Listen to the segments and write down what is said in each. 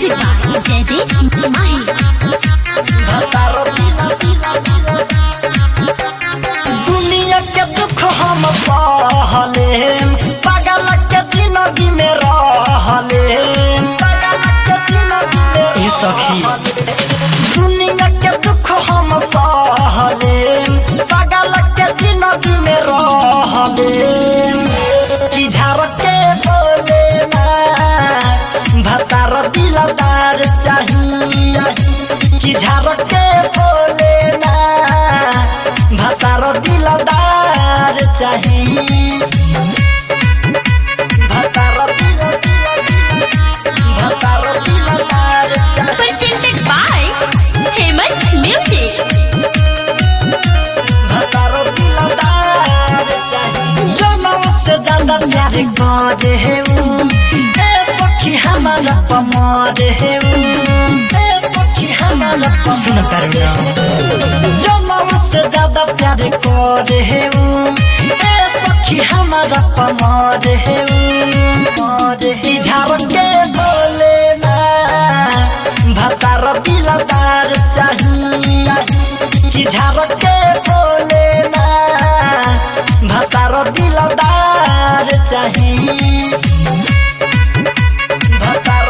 Music by Jaideep Mahi. दुनिया के दुख हम सहले पागल के जिंदगी में रहले ई सखी दुनिया के दुख हम सहले पागल के जिंदगी में रहले की झाड़ के बोले ना भतार दिलदार चाहिए की झाड़ के बोले ना भतार दिलदार चाहिए भतार दिलदार Presented by Famous Music. भतार दिलदार चाहिए जनम से ज्यादा प्यार करे है ए सखी हमारा पमार है ए सखी हमारा सुन करुणा जनम से ज्यादा प्यार करे है ए सखी हमारा पमार है की झाड़ के बोले ना भतार दिलदार चाहिए की झाड़ के बोले ना भतार दिलदार चाहिए भतार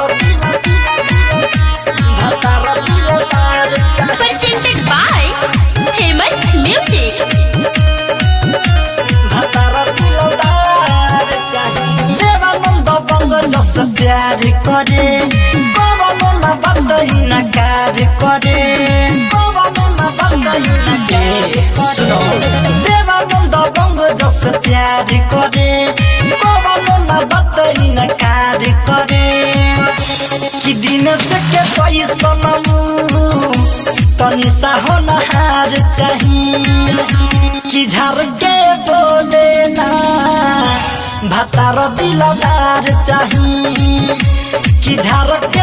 दिलदार Presented by Famous Music. भतार दिलदार चाहिए देवानंद बंगल से प्यार करे पवन न बंदही न कार करे पवन न बंदही न कार सुनो देवानंद बंगल से प्यार करे पवन न बंदही न कार करे कि दिन से के पैसा नमू तनी सा होनहार चाहिए कि झाड़ के बोले ना भतार दिलदार चाहिए कि झाड़ के